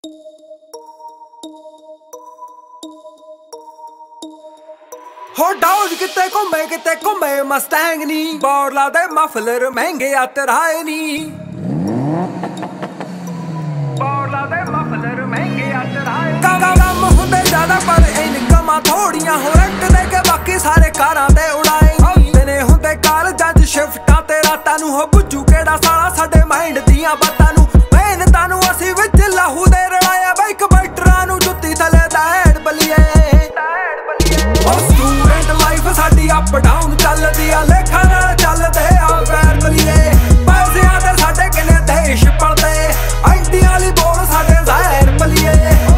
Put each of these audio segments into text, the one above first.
हो डाउज किते घूमे मस्टैंग नी बोर ला दे मफलर महंगे आ तराए नी कम हुंदे ज्यादा पर इनकमां थोड़ियां हो रेंट दे के बाकी सारे कारां दे उड़ाए दिने हुंदे कालजां च शिफ्टां ते रातां नूं हो बुझू केड़ा साला साडे माइंड दियां बातां नूं मेहनतां नूं असीं विच लाहू दे रलाया बाइक बैटरां नूं जुत्ती थले दैड़ बलिए स्टूडेंट लाइफ साडी अप डाउन चलदी आ लेखा नाल चलदे आ वैर बलिए पैसिਆਂ दे साडे किने देश पलदे आईटी वाली बोल साडे ज़ाहिर बलिए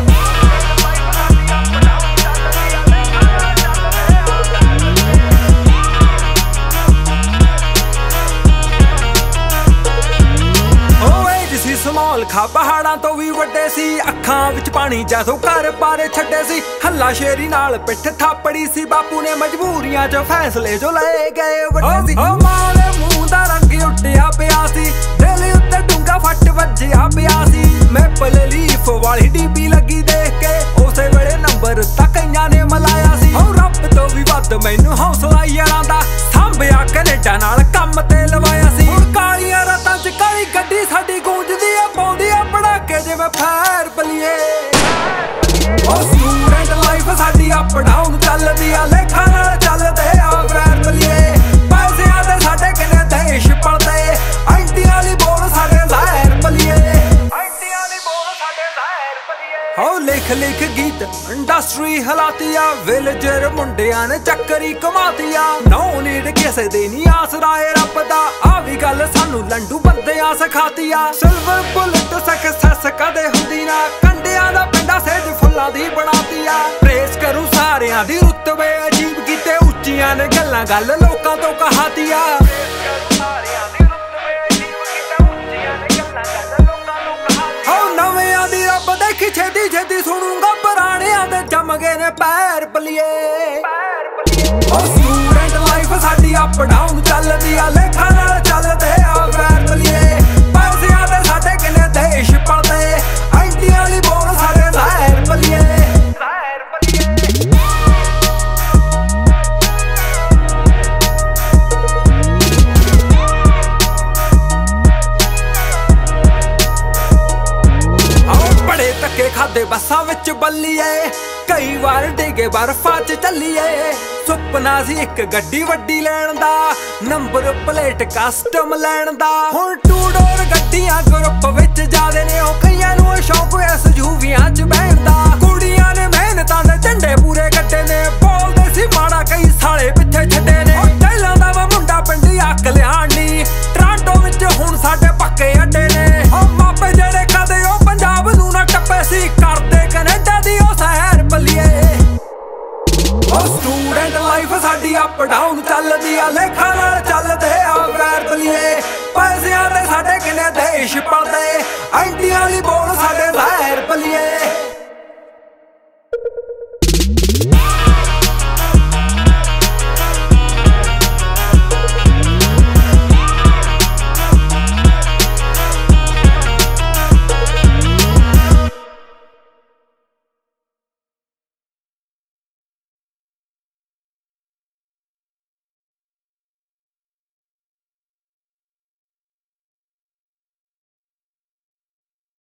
स्मॉल खा पहाड़ां तो भी वड्डे सी अखां विच पानी जैसो घर बारे छड्डे सी हल्ला शेरी नाल पिठ थापड़ी सी बापू ने मजबूरियां च फैसले जो ले गए वड्डे सी मां दे मूंह दा रंग उड्डिया पिया सी दिल उत्ते डूंगा फट वज्जिया पिया सी मैपल लीफ वाली डीपी लगी देख के उसे वेले नंबर तक कईयां ने मलाया सी रब तो भी वध मैनू हौसला यारां दा सांभिया कनेडा नाल काम ते लवाया सी कालियां रातां च काली गड्डी साडी गूंजदी जिवें फैर बलिए स्टूडेंट लाइफ साडी अप डाउन चलदी आ लेखा नाल चलदे आ वैर बलिए पैसिਆਂ दे साडे किने देश पलदे आईटी वाली बोल साडे ज़ाहिर बलिए हो लिख लिख गीत इंडस्ट्री हलाती आ विलेजर मुंडियां ने चक्करी कमाती आ नो नीड किसे दी नी आसराए रब दा आ भी गल सानू लंडू बंदियां सिखाती आ सिल्वर बुलेट सक्सेस कदे हुंदी ना कंडियां दा पिंडा सेज फुल्लां दी बनाती आ प्रेस करूं सारियां दी रुतबे अजीब कीते उच्चियां ने गल्लां गल लोकां तो कहाती आ देखी छेती छेती सुनूंगा पुराणियां दे जम गए ने पैर बलिए स्टूडेंट लाइफ साडी अप डाउन चलदी आ लेखा नाल चलदे आ वैर बलिए पैसिਆਂ दे साडे किने देश पलदे आईटी वाली बोल साडे ज़ाहिर बलिए धक्के खादे बसां विच बल्लीए कई वार डिगे बर्फां च चलीए सुपना सी एक गड्डी वड्डी लैण दा नंबर प्लेट कस्टम लैण दा हुण टू डोर गड्डियां ग्रुप विच जादे ने ओ कईयां नूं शौक SUVां च बैठण दा कुड़ियां ने मेहनतां दे झंडे पूरे कट्टे ने बोलदे सी माड़ा कई साले पिछे छड्डे ने टैलां दा वा मुंडा पिंड कल्याण नी टरांटो विच हुण साडे पक्के अड्डे ने ओ मापे जेड़े कदे ओ पंजाब नूं ना टप्पे सी करदे कनेडा दी ओ सैर बलिए स्टूडेंट लाइफ साडी अप डाउन चलदी आ लेखा नाल चलदे आ वैर बलिए पैसिਆਂ दे साडे किने देश पलदे आईटी वाली बोल साडे ज़ाहिर बलिए